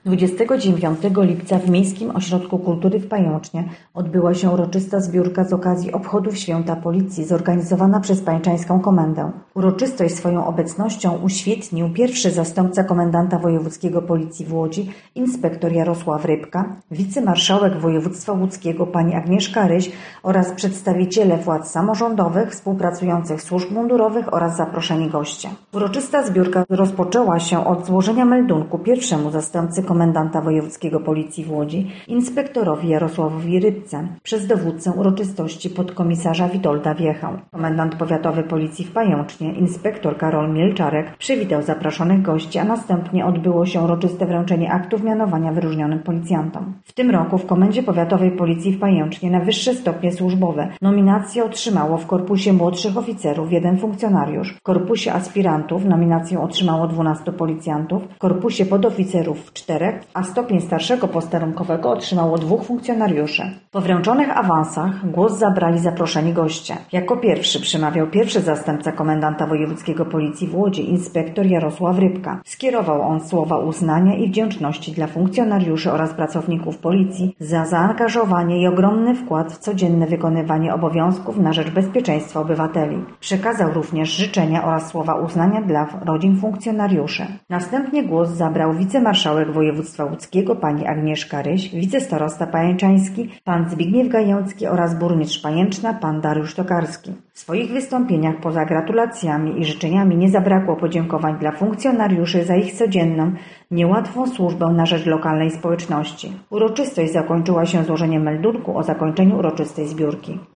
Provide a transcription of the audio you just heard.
29 lipca w Miejskim Ośrodku Kultury w Pajęcznie odbyła się uroczysta zbiórka z okazji obchodów Święta Policji zorganizowana przez Pajęczańską Komendę. Uroczystość swoją obecnością uświetnił pierwszy zastępca komendanta wojewódzkiego Policji w Łodzi, inspektor Jarosław Rybka, wicemarszałek województwa łódzkiego pani Agnieszka Ryś oraz przedstawiciele władz samorządowych, współpracujących służb mundurowych oraz zaproszeni goście. Uroczysta zbiórka rozpoczęła się od złożenia meldunku pierwszemu zastępcy komendanta wojewódzkiego Policji w Łodzi, inspektorowi Jarosławowi Rybce, przez dowódcę uroczystości podkomisarza Witolda Wiechę. Komendant powiatowy Policji w Pajęcznie, inspektor Karol Mielczarek, przywitał zaproszonych gości, a następnie odbyło się uroczyste wręczenie aktów mianowania wyróżnionym policjantom. W tym roku w Komendzie Powiatowej Policji w Pajęcznie na wyższe stopnie służbowe nominacje otrzymało w korpusie młodszych oficerów 1 funkcjonariusz, w korpusie aspirantów nominację otrzymało 12 policjantów, w korpusie podoficerów 4, a stopień starszego posterunkowego otrzymało 2 funkcjonariuszy. Po wręczonych awansach głos zabrali zaproszeni goście. Jako pierwszy przemawiał pierwszy zastępca komendanta wojewódzkiego Policji w Łodzi, inspektor Jarosław Rybka. Skierował on słowa uznania i wdzięczności dla funkcjonariuszy oraz pracowników Policji za zaangażowanie i ogromny wkład w codzienne wykonywanie obowiązków na rzecz bezpieczeństwa obywateli. Przekazał również życzenia oraz słowa uznania dla rodzin funkcjonariuszy. Następnie głos zabrał wicemarszałek województwa łódzkiego pani Agnieszka Ryś, wicestarosta pajęczański pan Zbigniew Gajęcki oraz burmistrz Pajęczna pan Dariusz Tokarski. W swoich wystąpieniach poza gratulacjami i życzeniami nie zabrakło podziękowań dla funkcjonariuszy za ich codzienną, niełatwą służbę na rzecz lokalnej społeczności. Uroczystość zakończyła się złożeniem meldunku o zakończeniu uroczystej zbiórki.